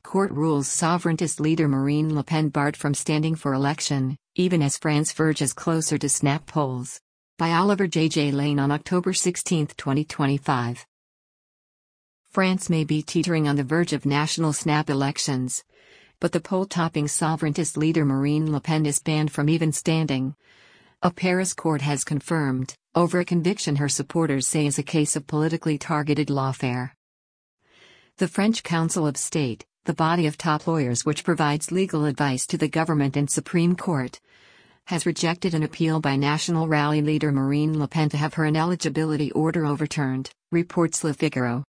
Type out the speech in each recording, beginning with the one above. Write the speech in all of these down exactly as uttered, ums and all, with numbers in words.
court rules sovereigntist leader Marine Le Pen barred from standing for election, even as France verges closer to snap polls. By Oliver J. J. Lane on October sixteenth, twenty twenty-five. France may be teetering on the verge of national snap elections, but the poll-topping sovereigntist leader Marine Le Pen is banned from even standing. A Paris court has confirmed, over a conviction her supporters say is a case of politically targeted lawfare. The French Council of State, the body of top lawyers which provides legal advice to the government and Supreme Court, has rejected an appeal by National Rally leader Marine Le Pen to have her ineligibility order overturned, reports Le Figaro.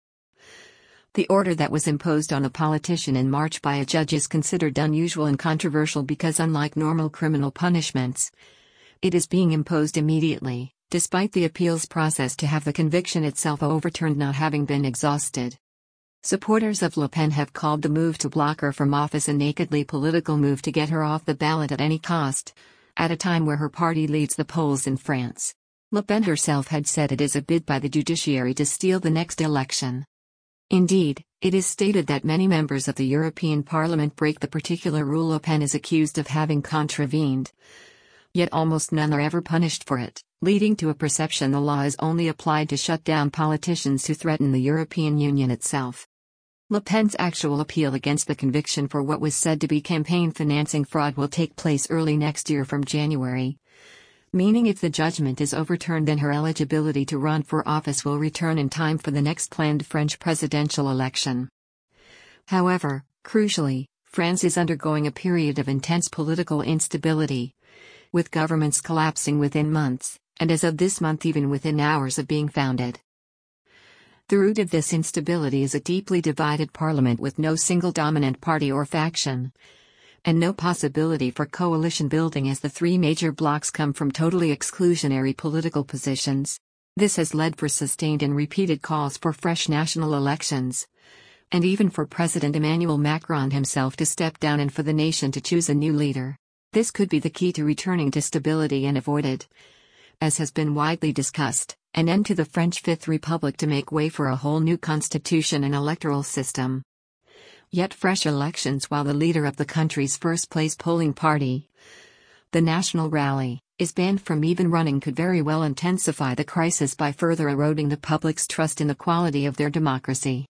The order that was imposed on a politician in March by a judge is considered unusual and controversial because, unlike normal criminal punishments, it is being imposed immediately, despite the appeals process to have the conviction itself overturned not having been exhausted. Supporters of Le Pen have called the move to block her from office a nakedly political move to get her off the ballot at any cost, at a time where her party leads the polls in France. Le Pen herself had said it is a bid by the judiciary to steal the next election. Indeed, it is stated that many members of the European Parliament break the particular rule Le Pen is accused of having contravened. Yet almost none are ever punished for it, leading to a perception the law is only applied to shut down politicians who threaten the European Union itself. Le Pen's actual appeal against the conviction for what was said to be campaign financing fraud will take place early next year from January, meaning if the judgment is overturned then her eligibility to run for office will return in time for the next planned French presidential election. However, crucially, France is undergoing a period of intense political instability, with governments collapsing within months, and as of this month even within hours of being founded. The root of this instability is a deeply divided parliament with no single dominant party or faction, and no possibility for coalition building as the three major blocs come from totally exclusionary political positions. This has led for sustained and repeated calls for fresh national elections, and even for President Emmanuel Macron himself to step down and for the nation to choose a new leader. This could be the key to returning to stability and avoided, as has been widely discussed, an end to the French Fifth Republic to make way for a whole new constitution and electoral system. Yet fresh elections while the leader of the country's first-place polling party, the National Rally, is banned from even running could very well intensify the crisis by further eroding the public's trust in the quality of their democracy.